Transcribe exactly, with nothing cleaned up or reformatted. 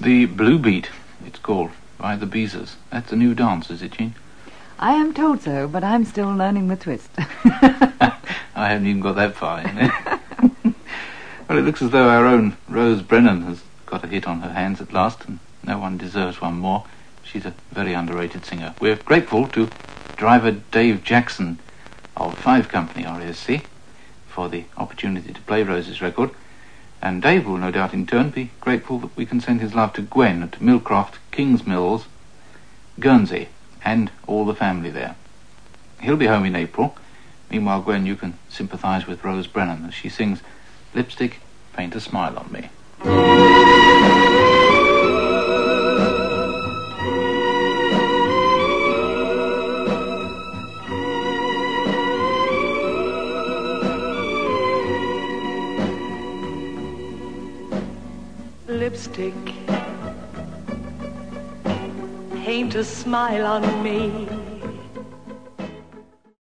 The Blue Beat, it's called, by the Beezers. That's a new dance, is it, Jean? I am told so, but I'm still learning the twist. I haven't even got that far in. Well, it looks as though our own Rose Brennan has got a hit on her hands at last, and no one deserves one more. She's a very underrated singer. We're grateful to driver Dave Jackson of Five Company R A S C for the opportunity to play Rose's record, and Dave will no doubt in turn be grateful that we can send his love to Gwen at Millcroft, Kings Mills, Guernsey, and all the family there. He'll be home in April. Meanwhile, Gwen, you can sympathise with Rose Brennan as she sings Lipstick, Paint a Smile on Me. Lipstick, paint a smile on me.